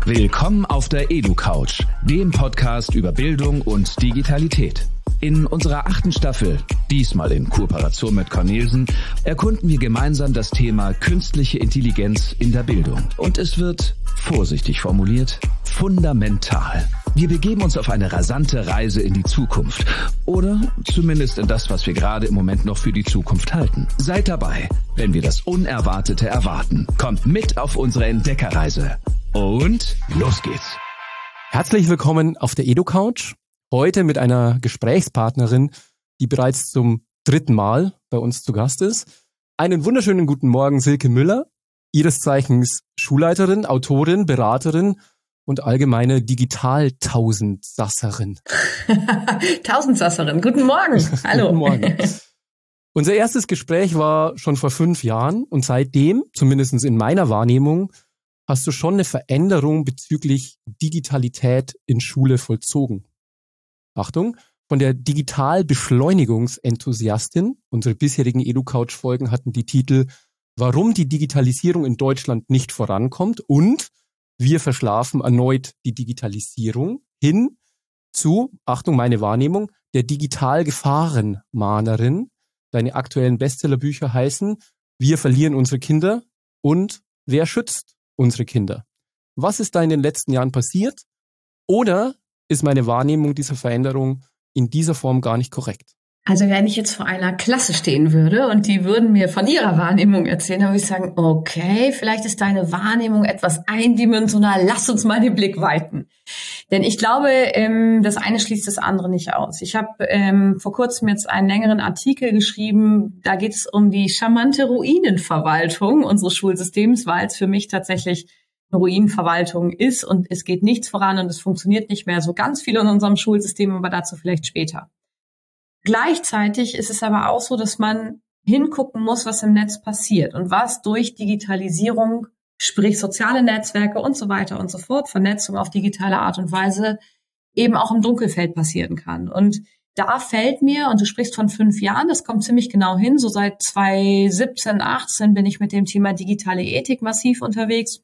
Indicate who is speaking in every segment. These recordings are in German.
Speaker 1: Willkommen auf der EduCouch, dem Podcast über Bildung und Digitalität. In unserer 8. Staffel, diesmal in Kooperation mit Cornelsen, erkunden wir gemeinsam das Thema künstliche Intelligenz in der Bildung. Und es wird, vorsichtig formuliert, fundamental. Wir begeben uns auf eine rasante Reise in die Zukunft. Oder zumindest in das, was wir gerade im Moment noch für die Zukunft halten. Seid dabei, wenn wir das Unerwartete erwarten. Kommt mit auf unsere Entdeckerreise. Und los geht's.
Speaker 2: Herzlich willkommen auf der EduCouch. Heute mit einer Gesprächspartnerin, die bereits zum 3. Mal bei uns zu Gast ist. Einen wunderschönen guten Morgen, Silke Müller, ihres Zeichens Schulleiterin, Autorin, Beraterin und allgemeine Digital-Tausendsasserin.
Speaker 3: Tausendsasserin, guten Morgen. Hallo.
Speaker 2: Guten Morgen. Unser erstes Gespräch war schon vor 5 Jahren und seitdem, zumindest in meiner Wahrnehmung, hast du schon eine Veränderung bezüglich Digitalität in Schule vollzogen. Achtung, von der Digitalbeschleunigungsenthusiastin, unsere bisherigen EduCouch-Folgen hatten die Titel Warum die Digitalisierung in Deutschland nicht vorankommt und Wir verschlafen erneut die Digitalisierung hin zu, Achtung, meine Wahrnehmung, der Digitalgefahrenmahnerin. Deine aktuellen Bestsellerbücher heißen Wir verlieren unsere Kinder und Wer schützt unsere Kinder? Was ist da in den letzten Jahren passiert? Oder ist meine Wahrnehmung dieser Veränderung in dieser Form gar nicht korrekt?
Speaker 3: Also wenn ich jetzt vor einer Klasse stehen würde und die würden mir von ihrer Wahrnehmung erzählen, dann würde ich sagen, okay, vielleicht ist deine Wahrnehmung etwas eindimensional, lass uns mal den Blick weiten. Denn ich glaube, das eine schließt das andere nicht aus. Ich habe vor kurzem jetzt einen längeren Artikel geschrieben, da geht es um die charmante Ruinenverwaltung unseres Schulsystems, weil es für mich tatsächlich eine Ruinenverwaltung ist und es geht nichts voran und es funktioniert nicht mehr so ganz viel in unserem Schulsystem, aber dazu vielleicht später. Gleichzeitig ist es aber auch so, dass man hingucken muss, was im Netz passiert und was durch Digitalisierung, sprich soziale Netzwerke und so weiter und so fort, Vernetzung auf digitale Art und Weise, eben auch im Dunkelfeld passieren kann. Und da fällt mir, und du sprichst von 5 Jahren, das kommt ziemlich genau hin, so seit 2017, 18 bin ich mit dem Thema digitale Ethik massiv unterwegs,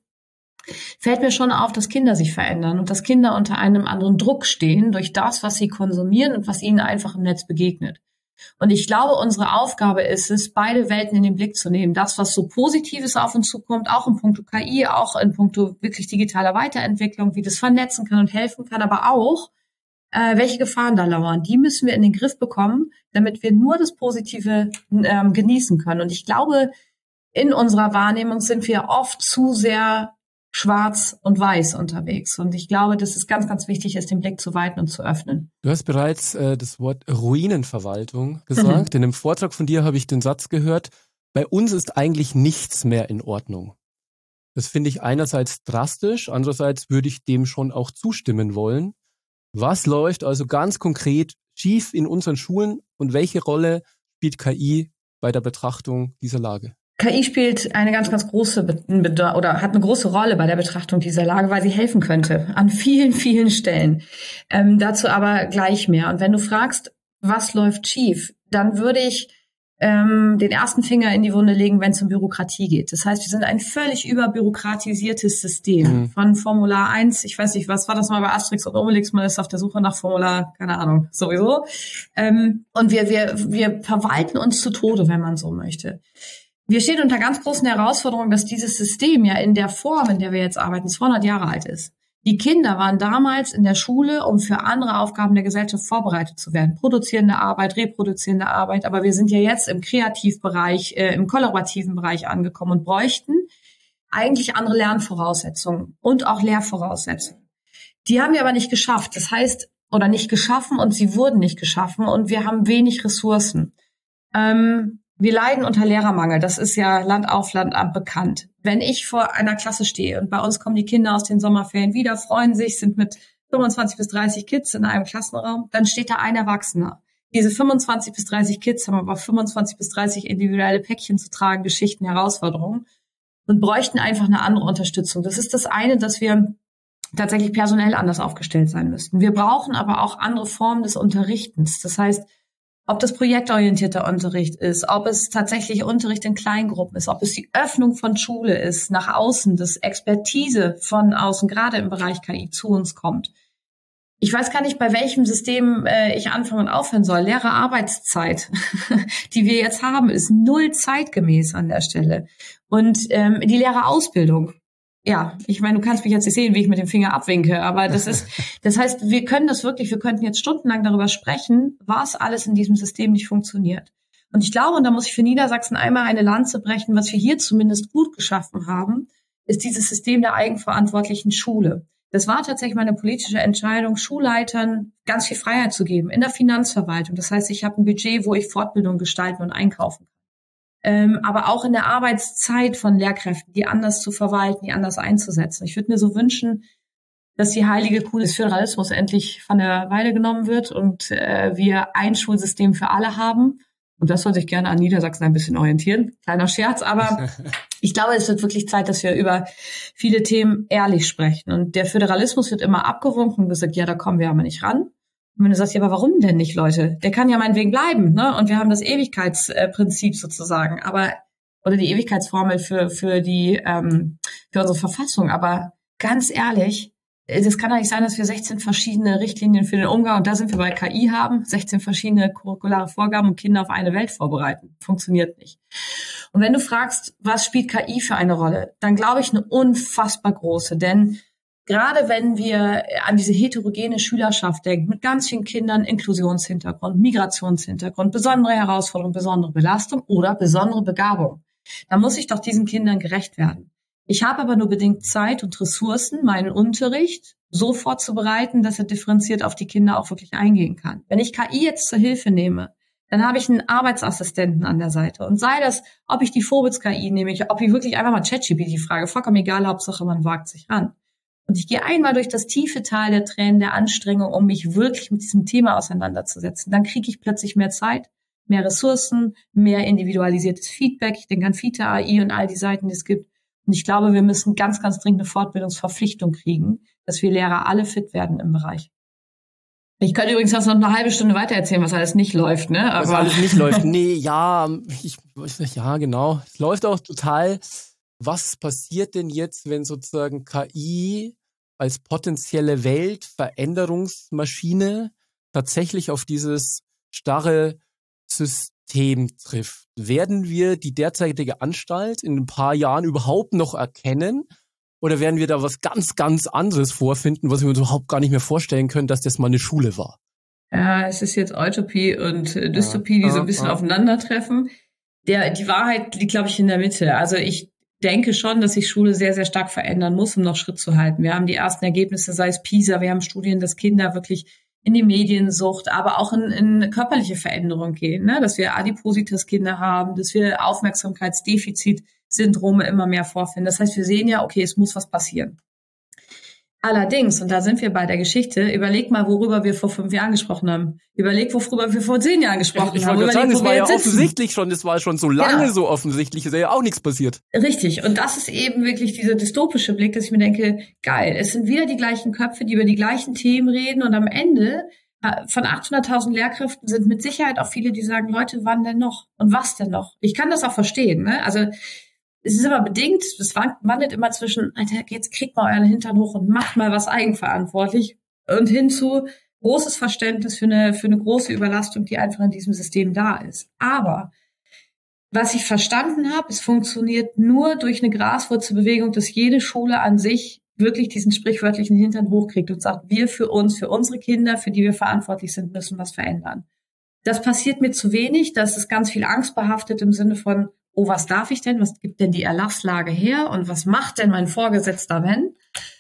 Speaker 3: fällt mir schon auf, dass Kinder sich verändern und dass Kinder unter einem anderen Druck stehen durch das, was sie konsumieren und was ihnen einfach im Netz begegnet. Und ich glaube, unsere Aufgabe ist es, beide Welten in den Blick zu nehmen. Das, was so Positives auf uns zukommt, auch in puncto KI, auch in puncto wirklich digitaler Weiterentwicklung, wie das vernetzen kann und helfen kann, aber auch, welche Gefahren da lauern. Die müssen wir in den Griff bekommen, damit wir nur das Positive genießen können. Und ich glaube, in unserer Wahrnehmung sind wir oft zu sehr schwarz und weiß unterwegs. Und ich glaube, dass es ganz, ganz wichtig ist, den Blick zu weiten und zu öffnen.
Speaker 2: Du hast bereits das Wort Ruinenverwaltung gesagt. In einem Vortrag von dir habe ich den Satz gehört, bei uns ist eigentlich nichts mehr in Ordnung. Das finde ich einerseits drastisch, andererseits würde ich dem schon auch zustimmen wollen. Was läuft also ganz konkret schief in unseren Schulen und welche Rolle spielt KI bei der Betrachtung dieser Lage?
Speaker 3: KI spielt eine ganz, ganz große oder hat eine große Rolle bei der Betrachtung dieser Lage, weil sie helfen könnte an vielen, vielen Stellen. Dazu aber gleich mehr. Und wenn du fragst, was läuft schief, dann würde ich den ersten Finger in die Wunde legen, wenn es um Bürokratie geht. Das heißt, wir sind ein völlig überbürokratisiertes System. Von Formular 1, ich weiß nicht, was war das mal bei Asterix und Obelix, man ist auf der Suche nach Formular, keine Ahnung, sowieso. Und wir verwalten uns zu Tode, wenn man so möchte. Wir stehen unter ganz großen Herausforderungen, dass dieses System ja in der Form, in der wir jetzt arbeiten, 200 Jahre alt ist. Die Kinder waren damals in der Schule, um für andere Aufgaben der Gesellschaft vorbereitet zu werden. Produzierende Arbeit, reproduzierende Arbeit. Aber wir sind ja jetzt im Kreativbereich, im kollaborativen Bereich angekommen und bräuchten eigentlich andere Lernvoraussetzungen und auch Lehrvoraussetzungen. Die haben wir aber nicht geschafft. Das heißt, oder nicht geschaffen und sie wurden nicht geschaffen und wir haben wenig Ressourcen. Wir leiden unter Lehrermangel. Das ist ja Land auf, Land ab bekannt. Wenn ich vor einer Klasse stehe und bei uns kommen die Kinder aus den Sommerferien wieder, freuen sich, sind mit 25 bis 30 Kids in einem Klassenraum, dann steht da ein Erwachsener. Diese 25 bis 30 Kids haben aber 25 bis 30 individuelle Päckchen zu tragen, Geschichten, Herausforderungen und bräuchten einfach eine andere Unterstützung. Das ist das eine, dass wir tatsächlich personell anders aufgestellt sein müssten. Wir brauchen aber auch andere Formen des Unterrichtens. Das heißt, Ob das projektorientierter Unterricht ist, ob es tatsächlich Unterricht in Kleingruppen ist, ob es die Öffnung von Schule ist, nach außen, dass Expertise von außen, gerade im Bereich KI, zu uns kommt. Ich weiß gar nicht, bei welchem System ich anfangen und aufhören soll. Lehrerarbeitszeit, die wir jetzt haben, ist null zeitgemäß an der Stelle. Und die Lehrerausbildung. Ja, ich meine, du kannst mich jetzt nicht sehen, wie ich mit dem Finger abwinke, aber das heißt, wir könnten jetzt stundenlang darüber sprechen, was alles in diesem System nicht funktioniert. Und ich glaube, und da muss ich für Niedersachsen einmal eine Lanze brechen, was wir hier zumindest gut geschaffen haben, ist dieses System der eigenverantwortlichen Schule. Das war tatsächlich mal eine politische Entscheidung, Schulleitern ganz viel Freiheit zu geben in der Finanzverwaltung. Das heißt, ich habe ein Budget, wo ich Fortbildung gestalten und einkaufen kann. Aber auch in der Arbeitszeit von Lehrkräften, die anders zu verwalten, die anders einzusetzen. Ich würde mir so wünschen, dass die heilige Kuh des Föderalismus endlich von der Weide genommen wird und wir ein Schulsystem für alle haben. Und das soll sich gerne an Niedersachsen ein bisschen orientieren. Kleiner Scherz, aber ich glaube, es wird wirklich Zeit, dass wir über viele Themen ehrlich sprechen. Und der Föderalismus wird immer abgewunken und gesagt, ja, da kommen wir aber nicht ran. Und wenn du sagst, ja, aber warum denn nicht, Leute? Der kann ja meinetwegen bleiben, ne? Und wir haben das Ewigkeitsprinzip sozusagen, oder die Ewigkeitsformel für unsere Verfassung. Aber ganz ehrlich, das kann ja nicht sein, dass wir 16 verschiedene Richtlinien für den Umgang, und da sind wir bei KI haben, 16 verschiedene curriculare Vorgaben, um Kinder auf eine Welt vorbereiten. Funktioniert nicht. Und wenn du fragst, was spielt KI für eine Rolle, dann glaube ich eine unfassbar große, denn gerade wenn wir an diese heterogene Schülerschaft denken, mit ganz vielen Kindern, Inklusionshintergrund, Migrationshintergrund, besondere Herausforderungen, besondere Belastung oder besondere Begabung, dann muss ich doch diesen Kindern gerecht werden. Ich habe aber nur bedingt Zeit und Ressourcen, meinen Unterricht so vorzubereiten, dass er differenziert auf die Kinder auch wirklich eingehen kann. Wenn ich KI jetzt zur Hilfe nehme, dann habe ich einen Arbeitsassistenten an der Seite. Und sei das, ob ich die Vobitz-KI nehme, ob ich wirklich einfach mal ChatGPT frage, vollkommen egal, Hauptsache man wagt sich ran. Und ich gehe einmal durch das tiefe Tal der Tränen, der Anstrengung, um mich wirklich mit diesem Thema auseinanderzusetzen. Dann kriege ich plötzlich mehr Zeit, mehr Ressourcen, mehr individualisiertes Feedback. Ich denke an Fita AI und all die Seiten, die es gibt. Und ich glaube, wir müssen ganz, ganz dringend eine Fortbildungsverpflichtung kriegen, dass wir Lehrer alle fit werden im Bereich. Ich könnte übrigens noch eine halbe Stunde weiter erzählen, was alles nicht läuft, ne?
Speaker 2: Aber was alles nicht läuft. Nee, ja, genau. Es läuft auch total. Was passiert denn jetzt, wenn sozusagen KI als potenzielle Weltveränderungsmaschine tatsächlich auf dieses starre System trifft? Werden wir die derzeitige Anstalt in ein paar Jahren überhaupt noch erkennen? Oder werden wir da was ganz, ganz anderes vorfinden, was wir uns überhaupt gar nicht mehr vorstellen können, dass das mal eine Schule war?
Speaker 3: Ja, es ist jetzt Utopie und Dystopie, die so ein bisschen aufeinandertreffen. Die Wahrheit liegt, glaube ich, in der Mitte. Also ich denke schon, dass sich Schule sehr, sehr stark verändern muss, um noch Schritt zu halten. Wir haben die ersten Ergebnisse, sei es PISA, wir haben Studien, dass Kinder wirklich in die Mediensucht, aber auch in körperliche Veränderung gehen, ne? Dass wir Adipositas-Kinder haben, dass wir Aufmerksamkeitsdefizitsyndrome immer mehr vorfinden. Das heißt, wir sehen ja, okay, es muss was passieren. Allerdings, und da sind wir bei der Geschichte, überleg mal, worüber wir vor 5 Jahren gesprochen haben. Überleg, worüber wir vor 10 Jahren gesprochen haben.
Speaker 2: Ich wollte sagen, das war ja offensichtlich schon, das war schon so lange so offensichtlich, ist ja auch nichts passiert.
Speaker 3: Richtig, und das ist eben wirklich dieser dystopische Blick, dass ich mir denke, geil, es sind wieder die gleichen Köpfe, die über die gleichen Themen reden, und am Ende von 800.000 Lehrkräften sind mit Sicherheit auch viele, die sagen, Leute, wann denn noch? Und was denn noch? Ich kann das auch verstehen, ne? Also, es ist aber bedingt, es wandelt immer zwischen, Alter, jetzt kriegt mal euren Hintern hoch und macht mal was eigenverantwortlich, und hin zu großes Verständnis für eine große Überlastung, die einfach in diesem System da ist. Aber was ich verstanden habe, es funktioniert nur durch eine Graswurzelbewegung, dass jede Schule an sich wirklich diesen sprichwörtlichen Hintern hochkriegt und sagt, wir für uns, für unsere Kinder, für die wir verantwortlich sind, müssen was verändern. Das passiert mir zu wenig, das ist ganz viel angstbehaftet im Sinne von, oh, was darf ich denn? Was gibt denn die Erlasslage her? Und was macht denn mein Vorgesetzter, wenn?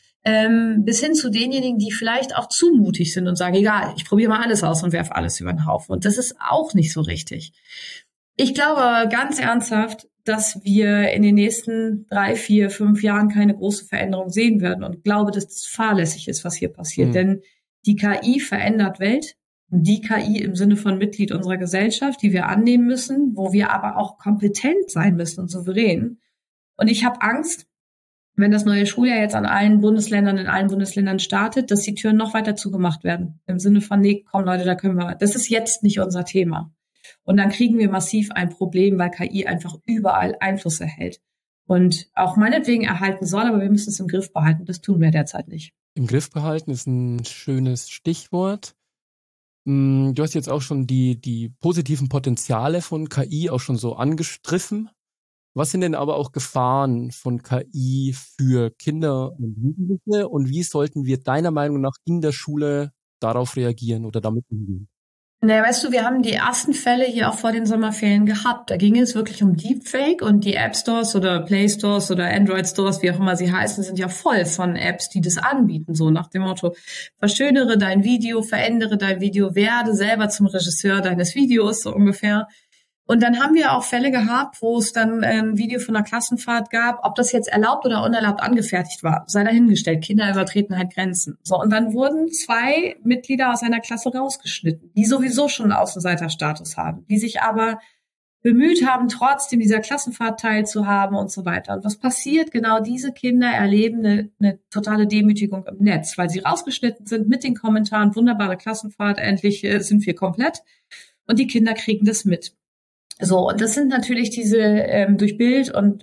Speaker 3: Bis hin zu denjenigen, die vielleicht auch zu mutig sind und sagen, egal, ich probiere mal alles aus und werfe alles über den Haufen. Und das ist auch nicht so richtig. Ich glaube ganz ernsthaft, dass wir in den nächsten 3, 4, 5 Jahren keine große Veränderung sehen werden, und glaube, dass es fahrlässig ist, was hier passiert. Denn die KI verändert Welt. Die KI im Sinne von Mitglied unserer Gesellschaft, die wir annehmen müssen, wo wir aber auch kompetent sein müssen und souverän. Und ich habe Angst, wenn das neue Schuljahr jetzt in allen Bundesländern startet, dass die Türen noch weiter zugemacht werden. Im Sinne von, nee, komm Leute, da können wir, das ist jetzt nicht unser Thema. Und dann kriegen wir massiv ein Problem, weil KI einfach überall Einfluss erhält. Und auch meinetwegen erhalten soll, aber wir müssen es im Griff behalten. Das tun wir derzeit nicht.
Speaker 2: Im Griff behalten ist ein schönes Stichwort. Du hast jetzt auch schon die positiven Potenziale von KI auch schon so angestriffen. Was sind denn aber auch Gefahren von KI für Kinder und Jugendliche? Und wie sollten wir deiner Meinung nach in der Schule darauf reagieren oder damit umgehen?
Speaker 3: Na, weißt du, wir haben die ersten Fälle hier auch vor den Sommerferien gehabt. Da ging es wirklich um Deepfake und die App Stores oder Play Stores oder Android Stores, wie auch immer sie heißen, sind ja voll von Apps, die das anbieten. So nach dem Motto, verschönere dein Video, verändere dein Video, werde selber zum Regisseur deines Videos, so ungefähr. Und dann haben wir auch Fälle gehabt, wo es dann ein Video von einer Klassenfahrt gab, ob das jetzt erlaubt oder unerlaubt angefertigt war, sei dahingestellt. Kinder übertreten halt Grenzen. So, und dann wurden 2 Mitglieder aus einer Klasse rausgeschnitten, die sowieso schon einen Außenseiterstatus haben, die sich aber bemüht haben, trotzdem dieser Klassenfahrt teilzuhaben und so weiter. Und was passiert? Genau diese Kinder erleben eine totale Demütigung im Netz, weil sie rausgeschnitten sind mit den Kommentaren, wunderbare Klassenfahrt, endlich sind wir komplett. Und die Kinder kriegen das mit. So, und das sind natürlich diese durch Bild und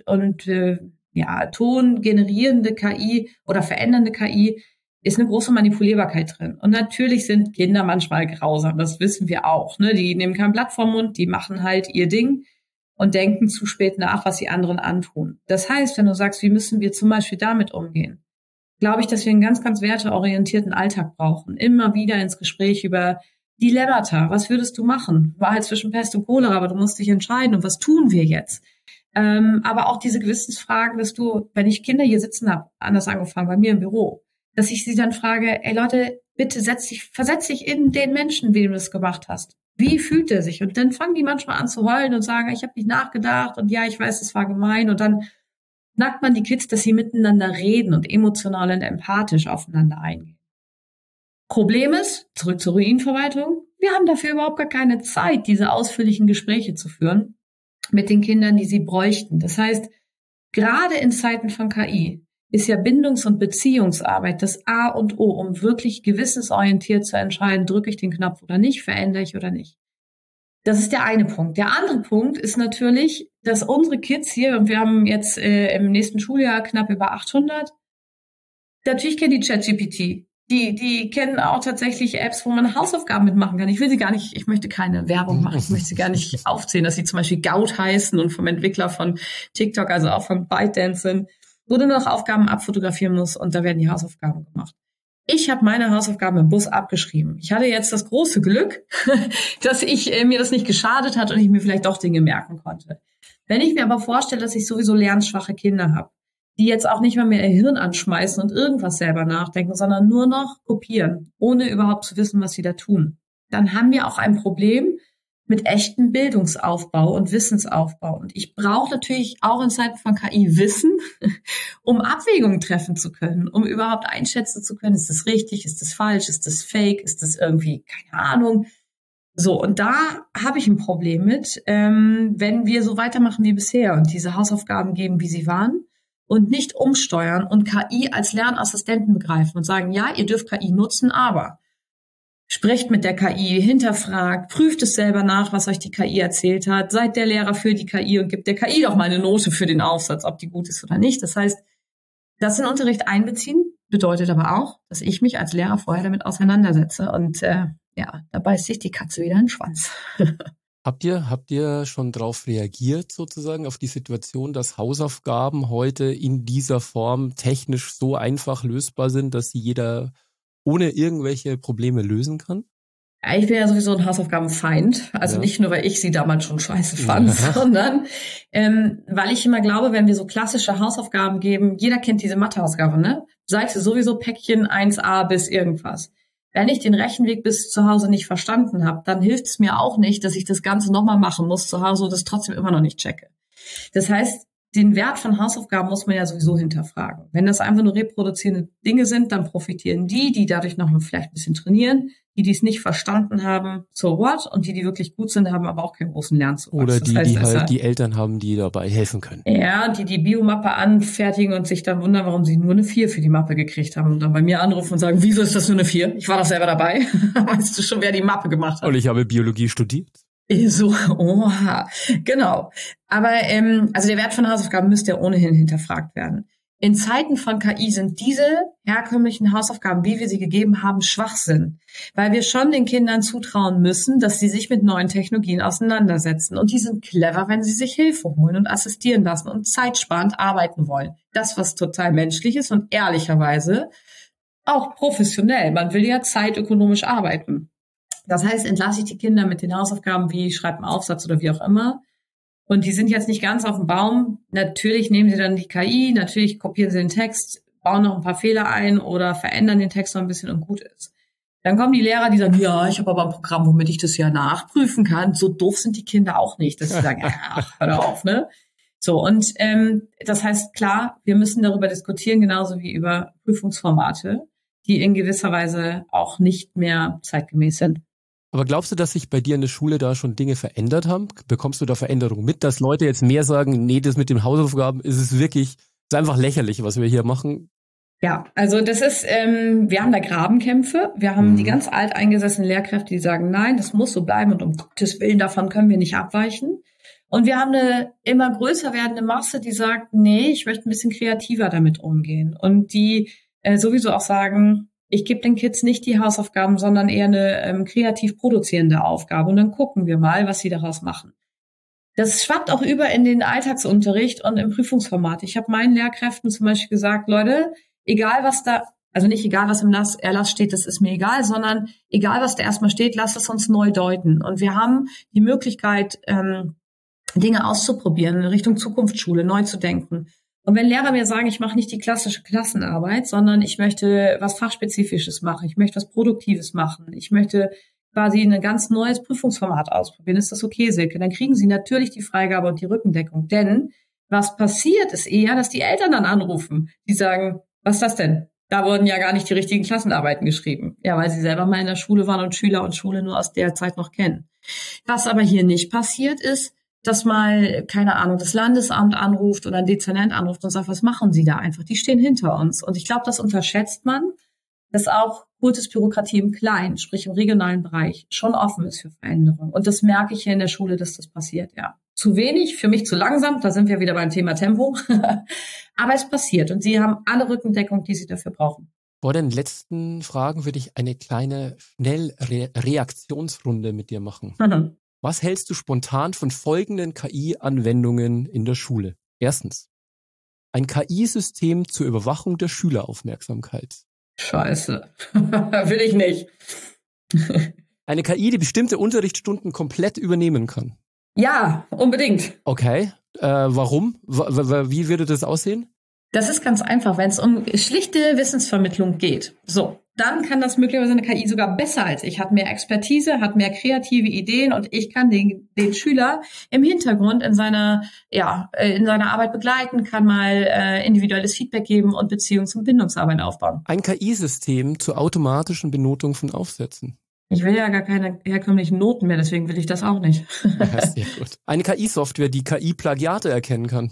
Speaker 3: Ton generierende KI oder verändernde KI, ist eine große Manipulierbarkeit drin. Und natürlich sind Kinder manchmal grausam, das wissen wir auch. Ne? Die nehmen kein Blatt vom Mund, die machen halt ihr Ding und denken zu spät nach, was die anderen antun. Das heißt, wenn du sagst, wie müssen wir zum Beispiel damit umgehen, glaube ich, dass wir einen ganz, ganz werteorientierten Alltag brauchen. Immer wieder ins Gespräch über Dilemmata, was würdest du machen? Wahrheit zwischen Pest und Cholera, aber du musst dich entscheiden. Und was tun wir jetzt? Aber auch diese Gewissensfragen, dass du, wenn ich Kinder hier sitzen habe, anders angefangen, bei mir im Büro, dass ich sie dann frage, ey Leute, bitte versetz dich in den Menschen, wem du das gemacht hast. Wie fühlt er sich? Und dann fangen die manchmal an zu heulen und sagen, ich habe nicht nachgedacht und ja, ich weiß, es war gemein. Und dann knackt man die Kids, dass sie miteinander reden und emotional und empathisch aufeinander eingehen. Problem ist, zurück zur Ruinenverwaltung, wir haben dafür überhaupt gar keine Zeit, diese ausführlichen Gespräche zu führen mit den Kindern, die sie bräuchten. Das heißt, gerade in Zeiten von KI ist ja Bindungs- und Beziehungsarbeit das A und O, um wirklich gewissensorientiert zu entscheiden, drücke ich den Knopf oder nicht, verändere ich oder nicht. Das ist der eine Punkt. Der andere Punkt ist natürlich, dass unsere Kids hier, und wir haben jetzt im nächsten Schuljahr knapp über 800, natürlich kennen die ChatGPT. Die kennen auch tatsächlich Apps, wo man Hausaufgaben mitmachen kann. Ich möchte keine Werbung machen, ich möchte sie gar nicht aufzählen, dass sie zum Beispiel Gaut heißen und vom Entwickler von TikTok, also auch von ByteDance sind, wo du noch Aufgaben abfotografieren musst und da werden die Hausaufgaben gemacht. Ich habe meine Hausaufgaben im Bus abgeschrieben. Ich hatte jetzt das große Glück, dass mir das nicht geschadet hat und ich mir vielleicht doch Dinge merken konnte. Wenn ich mir aber vorstelle, dass ich sowieso lernschwache Kinder habe, die jetzt auch nicht mal mehr ihr Hirn anschmeißen und irgendwas selber nachdenken, sondern nur noch kopieren, ohne überhaupt zu wissen, was sie da tun, dann haben wir auch ein Problem mit echtem Bildungsaufbau und Wissensaufbau. Und ich brauche natürlich auch in Zeiten von KI Wissen, um Abwägungen treffen zu können, um überhaupt einschätzen zu können, ist das richtig, ist das falsch, ist das fake, ist das irgendwie, keine Ahnung. So, und da habe ich ein Problem mit, wenn wir so weitermachen wie bisher und diese Hausaufgaben geben, wie sie waren, und nicht umsteuern und KI als Lernassistenten begreifen und sagen, ja, ihr dürft KI nutzen, aber sprecht mit der KI, hinterfragt, prüft es selber nach, was euch die KI erzählt hat, seid der Lehrer für die KI und gebt der KI doch mal eine Note für den Aufsatz, ob die gut ist oder nicht. Das heißt, das in Unterricht einbeziehen bedeutet aber auch, dass ich mich als Lehrer vorher damit auseinandersetze und da beißt sich die Katze wieder in den Schwanz.
Speaker 2: Habt ihr schon darauf reagiert, sozusagen, auf die Situation, dass Hausaufgaben heute in dieser Form technisch so einfach lösbar sind, dass sie jeder ohne irgendwelche Probleme lösen kann?
Speaker 3: Ich bin ja sowieso ein Hausaufgabenfeind. Also nicht nur, weil ich sie damals schon scheiße fand, sondern weil ich immer glaube, wenn wir so klassische Hausaufgaben geben, jeder kennt diese Mathehausaufgabe, ne? Seite sowieso Päckchen 1a bis irgendwas. Wenn ich den Rechenweg bis zu Hause nicht verstanden habe, dann hilft es mir auch nicht, dass ich das Ganze nochmal machen muss zu Hause und das trotzdem immer noch nicht checke. Das heißt, den Wert von Hausaufgaben muss man ja sowieso hinterfragen. Wenn das einfach nur reproduzierende Dinge sind, dann profitieren die dadurch noch vielleicht ein bisschen trainieren, die es nicht verstanden haben, so what, und die wirklich gut sind, haben aber auch keinen großen Lernzuwachs.
Speaker 2: Oder die Eltern haben, die dabei helfen können.
Speaker 3: Ja, die Biomappe anfertigen und sich dann wundern, warum sie nur eine 4 für die Mappe gekriegt haben und dann bei mir anrufen und sagen, wieso ist das nur eine 4? Ich war doch selber dabei. Weißt du schon, wer die Mappe gemacht hat?
Speaker 2: Und ich habe Biologie studiert.
Speaker 3: So, oha, genau. Aber also der Wert von Hausaufgaben müsste ja ohnehin hinterfragt werden. In Zeiten von KI sind diese herkömmlichen Hausaufgaben, wie wir sie gegeben haben, Schwachsinn. Weil wir schon den Kindern zutrauen müssen, dass sie sich mit neuen Technologien auseinandersetzen. Und die sind clever, wenn sie sich Hilfe holen und assistieren lassen und zeitsparend arbeiten wollen. Das, was total menschlich ist und ehrlicherweise auch professionell. Man will ja zeitökonomisch arbeiten. Das heißt, entlasse ich die Kinder mit den Hausaufgaben wie schreib einen Aufsatz oder wie auch immer. Und die sind jetzt nicht ganz auf dem Baum. Natürlich nehmen sie dann die KI, natürlich kopieren sie den Text, bauen noch ein paar Fehler ein oder verändern den Text noch ein bisschen und gut ist. Dann kommen die Lehrer, die sagen, ja, ich habe aber ein Programm, womit ich das ja nachprüfen kann. So doof sind die Kinder auch nicht, dass sie sagen, ja, hör auf, ne? So, und das heißt, klar, wir müssen darüber diskutieren, genauso wie über Prüfungsformate, die in gewisser Weise auch nicht mehr zeitgemäß sind.
Speaker 2: Aber glaubst du, dass sich bei dir in der Schule da schon Dinge verändert haben? Bekommst du da Veränderungen mit, dass Leute jetzt mehr sagen, nee, das mit den Hausaufgaben ist einfach lächerlich, was wir hier machen?
Speaker 3: Ja, also das ist, wir haben da Grabenkämpfe. Wir haben die ganz alteingesessenen Lehrkräfte, die sagen, nein, das muss so bleiben und um Gottes Willen, davon können wir nicht abweichen. Und wir haben eine immer größer werdende Masse, die sagt, nee, ich möchte ein bisschen kreativer damit umgehen. Und die sowieso auch sagen, ich gebe den Kids nicht die Hausaufgaben, sondern eher eine kreativ produzierende Aufgabe. Und dann gucken wir mal, was sie daraus machen. Das schwappt auch über in den Alltagsunterricht und im Prüfungsformat. Ich habe meinen Lehrkräften zum Beispiel gesagt, Leute, egal was da, also nicht egal was im Erlass steht, das ist mir egal, sondern egal was da erstmal steht, lasst es uns neu deuten. Und wir haben die Möglichkeit, Dinge auszuprobieren, in Richtung Zukunftsschule, neu zu denken. Und wenn Lehrer mir sagen, ich mache nicht die klassische Klassenarbeit, sondern ich möchte was Fachspezifisches machen, ich möchte was Produktives machen, ich möchte quasi ein ganz neues Prüfungsformat ausprobieren, ist das okay, Silke? Dann kriegen Sie natürlich die Freigabe und die Rückendeckung. Denn was passiert, ist eher, dass die Eltern dann anrufen. Die sagen, was ist das denn? Da wurden ja gar nicht die richtigen Klassenarbeiten geschrieben. Ja, weil sie selber mal in der Schule waren und Schüler und Schule nur aus der Zeit noch kennen. Was aber hier nicht passiert ist, dass mal, keine Ahnung, das Landesamt anruft oder ein Dezernent anruft und sagt, was machen Sie da einfach? Die stehen hinter uns. Und ich glaube, das unterschätzt man, dass auch gutes Bürokratie im Kleinen, sprich im regionalen Bereich, schon offen ist für Veränderungen. Und das merke ich hier in der Schule, dass das passiert, ja. Zu wenig, für mich zu langsam, da sind wir wieder beim Thema Tempo. Aber es passiert und Sie haben alle Rückendeckung, die Sie dafür brauchen.
Speaker 2: Vor den letzten Fragen würde ich eine kleine Schnellreaktionsrunde mit dir machen. Was hältst du spontan von folgenden KI-Anwendungen in der Schule? Erstens, ein KI-System zur Überwachung der Schüleraufmerksamkeit.
Speaker 3: Scheiße, will ich nicht.
Speaker 2: Eine KI, die bestimmte Unterrichtsstunden komplett übernehmen kann.
Speaker 3: Ja, unbedingt.
Speaker 2: Okay, warum? Wie würde das aussehen?
Speaker 3: Das ist ganz einfach, wenn es um schlichte Wissensvermittlung geht. So, dann kann das möglicherweise eine KI sogar besser als ich. Hat mehr Expertise, hat mehr kreative Ideen und ich kann den Schüler im Hintergrund in seiner Arbeit begleiten, kann mal individuelles Feedback geben und Beziehungen zum Bindungsarbeit aufbauen.
Speaker 2: Ein KI-System zur automatischen Benotung von Aufsätzen.
Speaker 3: Ich will ja gar keine herkömmlichen Noten mehr, deswegen will ich das auch nicht.
Speaker 2: Ja, sehr gut. Eine KI-Software, die KI-Plagiate erkennen kann.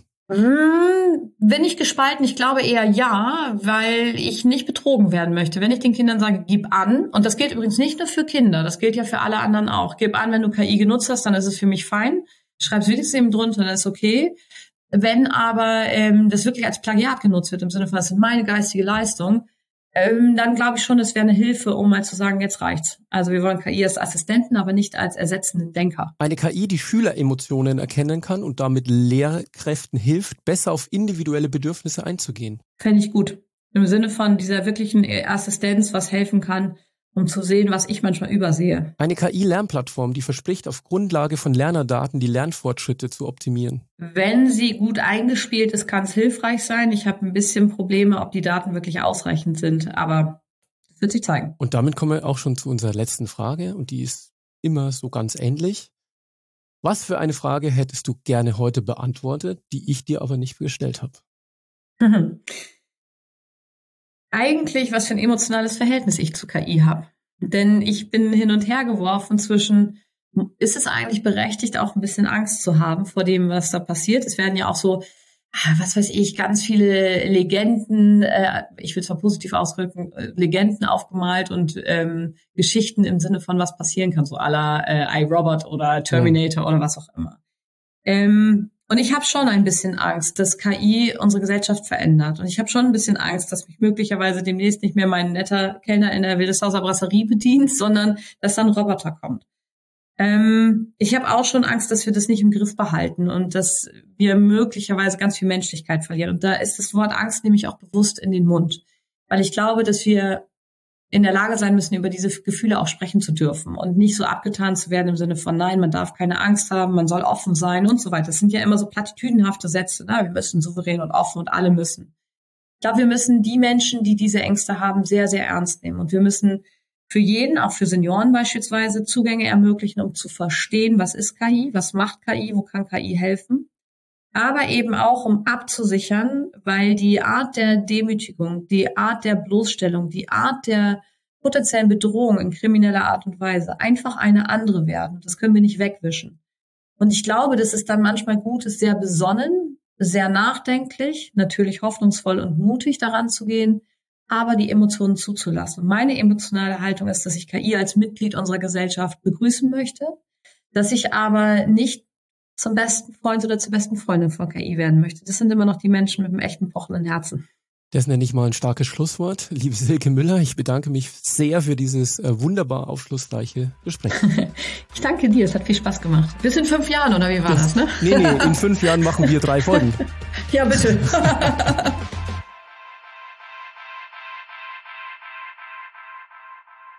Speaker 3: Bin ich gespalten? Ich glaube eher ja, weil ich nicht betrogen werden möchte. Wenn ich den Kindern sage, gib an, und das gilt übrigens nicht nur für Kinder, das gilt ja für alle anderen auch. Gib an, wenn du KI genutzt hast, dann ist es für mich fein. Schreib's wenigstens drunter, dann ist okay. Wenn aber das wirklich als Plagiat genutzt wird, im Sinne von, das sind meine geistige Leistung, dann glaube ich schon, es wäre eine Hilfe, um mal zu sagen, jetzt reicht's. Also wir wollen KI als Assistenten, aber nicht als ersetzenden Denker.
Speaker 2: Eine KI, die Schüleremotionen erkennen kann und damit Lehrkräften hilft, besser auf individuelle Bedürfnisse einzugehen.
Speaker 3: Fände ich gut. Im Sinne von dieser wirklichen Assistenz, was helfen kann, um zu sehen, was ich manchmal übersehe.
Speaker 2: Eine KI-Lernplattform, die verspricht, auf Grundlage von Lernerdaten die Lernfortschritte zu optimieren.
Speaker 3: Wenn sie gut eingespielt ist, kann es hilfreich sein. Ich habe ein bisschen Probleme, ob die Daten wirklich ausreichend sind, aber das wird sich zeigen.
Speaker 2: Und damit kommen wir auch schon zu unserer letzten Frage und die ist immer so ganz ähnlich. Was für eine Frage hättest du gerne heute beantwortet, die ich dir aber nicht gestellt habe?
Speaker 3: Eigentlich, was für ein emotionales Verhältnis ich zu KI habe. Denn ich bin hin und her geworfen zwischen, ist es eigentlich berechtigt, auch ein bisschen Angst zu haben vor dem, was da passiert? Es werden ja auch so was weiß ich, ganz viele Legenden, ich will es mal positiv ausdrücken, Legenden aufgemalt und Geschichten im Sinne von, was passieren kann, so à la iRobot oder Terminator oder was auch immer. Und ich habe schon ein bisschen Angst, dass KI unsere Gesellschaft verändert. Und ich habe schon ein bisschen Angst, dass mich möglicherweise demnächst nicht mehr mein netter Kellner in der Wildeshauser Brasserie bedient, sondern dass dann ein Roboter kommt. Ich habe auch schon Angst, dass wir das nicht im Griff behalten und dass wir möglicherweise ganz viel Menschlichkeit verlieren. Und da ist das Wort Angst nämlich auch bewusst in den Mund. Weil ich glaube, dass wir in der Lage sein müssen, über diese Gefühle auch sprechen zu dürfen und nicht so abgetan zu werden im Sinne von, nein, man darf keine Angst haben, man soll offen sein und so weiter. Das sind ja immer so plattitüdenhafte Sätze, ne? Wir müssen souverän und offen und alle müssen. Ich glaube, wir müssen die Menschen, die diese Ängste haben, sehr, sehr ernst nehmen. Und wir müssen für jeden, auch für Senioren beispielsweise, Zugänge ermöglichen, um zu verstehen, was ist KI, was macht KI, wo kann KI helfen. Aber eben auch, um abzusichern, weil die Art der Demütigung, die Art der Bloßstellung, die Art der potenziellen Bedrohung in krimineller Art und Weise einfach eine andere werden. Das können wir nicht wegwischen. Und ich glaube, dass es dann manchmal gut ist, sehr besonnen, sehr nachdenklich, natürlich hoffnungsvoll und mutig daran zu gehen, aber die Emotionen zuzulassen. Und meine emotionale Haltung ist, dass ich KI als Mitglied unserer Gesellschaft begrüßen möchte, dass ich aber nicht zum besten Freund oder zur besten Freundin von KI werden möchte. Das sind immer noch die Menschen mit einem echten pochenden Herzen.
Speaker 2: Das nenne ich mal ein starkes Schlusswort. Liebe Silke Müller, ich bedanke mich sehr für dieses wunderbar aufschlussreiche Gespräch.
Speaker 3: Ich danke dir, es hat viel Spaß gemacht. Bis in 5 Jahren, oder wie war das, ne?
Speaker 2: Nee, in 5 Jahren machen wir 3 Folgen.
Speaker 3: Ja, bitte.